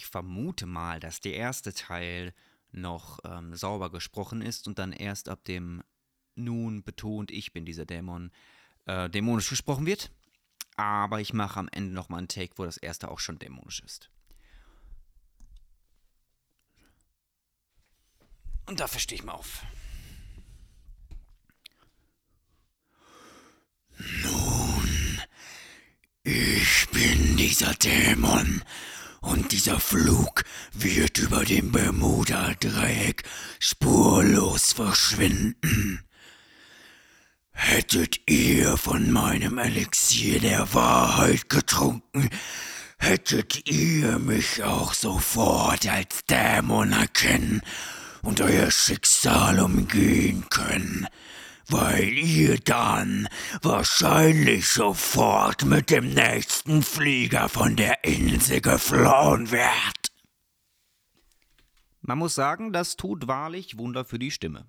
vermute mal, dass der erste Teil noch sauber gesprochen ist und dann erst ab dem nun betont, ich bin dieser Dämon, dämonisch gesprochen wird. Aber ich mache am Ende nochmal einen Take, wo das erste auch schon dämonisch ist. Und dafür stehe ich mal auf. Nun, ich bin dieser Dämon und dieser Flug wird über dem Bermuda-Dreieck spurlos verschwinden. Hättet ihr von meinem Elixier der Wahrheit getrunken, hättet ihr mich auch sofort als Dämon erkennen und euer Schicksal umgehen können, weil ihr dann wahrscheinlich sofort mit dem nächsten Flieger von der Insel geflohen wärt. Man muss sagen, das tut wahrlich Wunder für die Stimme.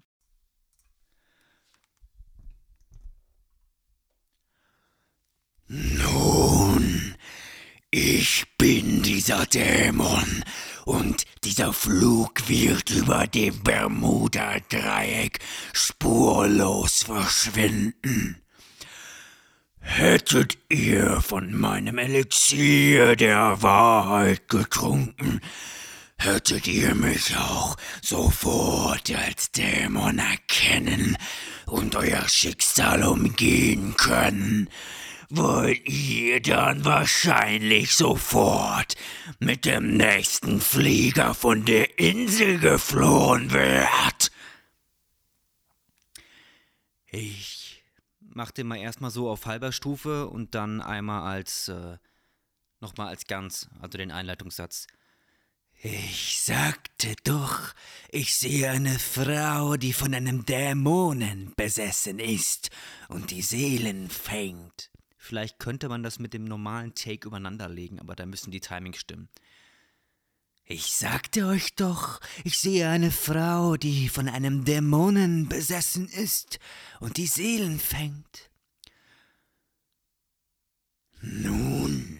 Nun, ich bin dieser Dämon und dieser Flug wird über dem Bermuda-Dreieck spurlos verschwinden. Hättet ihr von meinem Elixier der Wahrheit getrunken, hättet ihr mich auch sofort als Dämon erkennen und euer Schicksal umgehen können, weil ihr dann wahrscheinlich sofort mit dem nächsten Flieger von der Insel geflohen wärt. Ich mach den mal erstmal so auf halber Stufe und dann einmal nochmal als ganz, also den Einleitungssatz. Ich sagte doch, ich sehe eine Frau, die von einem Dämonen besessen ist und die Seelen fängt. Vielleicht könnte man das mit dem normalen Take übereinanderlegen, aber da müssen die Timings stimmen. Ich sagte euch doch, ich sehe eine Frau, die von einem Dämonen besessen ist und die Seelen fängt. Nun,